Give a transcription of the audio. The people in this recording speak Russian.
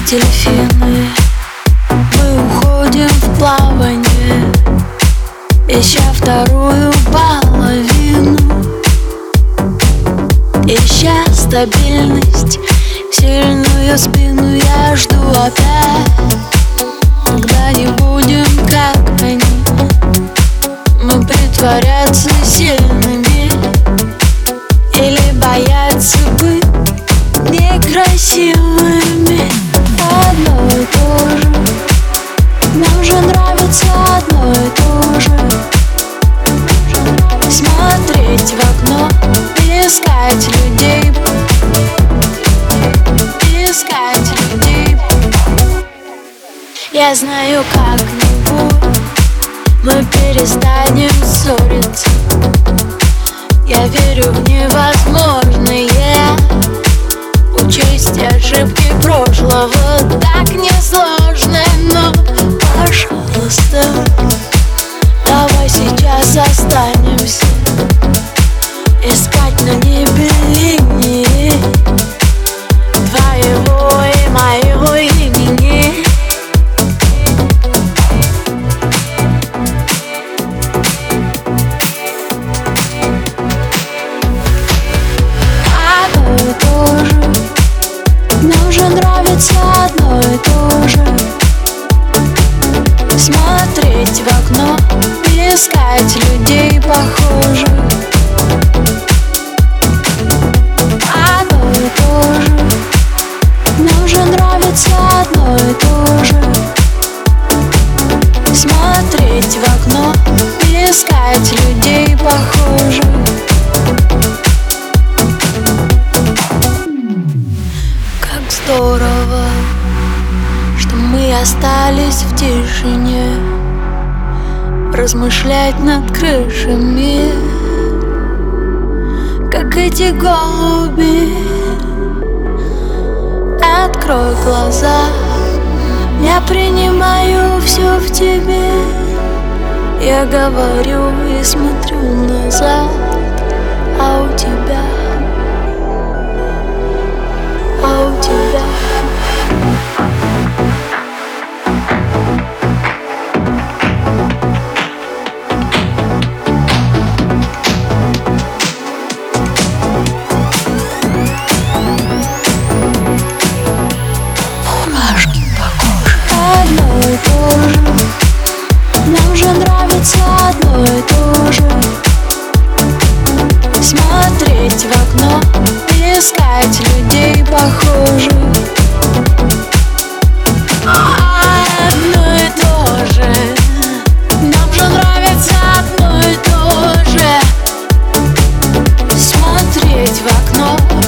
дельфины. Мы уходим в плавание, ища вторую половину, ища стабильность, сильную спину. Я жду опять, когда не будем как они. Мы притворяться сильными или бояться быть некрасивыми. Одно и то же, нам же нравится одно и то же. Смотреть в окно, искать людей, искать людей. Я знаю, как-нибудь мы перестанем ссориться. Я верю в невозможное, учесть ошибки прошлого так несложно. Но, пожалуйста, давай сейчас останемся, искать на небе линии твоего и моего имени. Нам же нравится одно и то же. Смотреть в окно, искать людей похожих. Одно и то же. Нам же нравится одно и то же. Смотреть в окно, искать людей похожих. Здорово, что мы остались в тишине, размышлять над крышами, как эти голуби. Открой глаза, я принимаю все в тебе. Я говорю и смотрю назад, а у тебя, а у тебя. Мурашки по коже. Одно и то же. Нам же нравится одно и то же. Смотреть в окно, искать людей похожих. Одно и то же. Нам же нравится одно и то же. Смотреть в окно,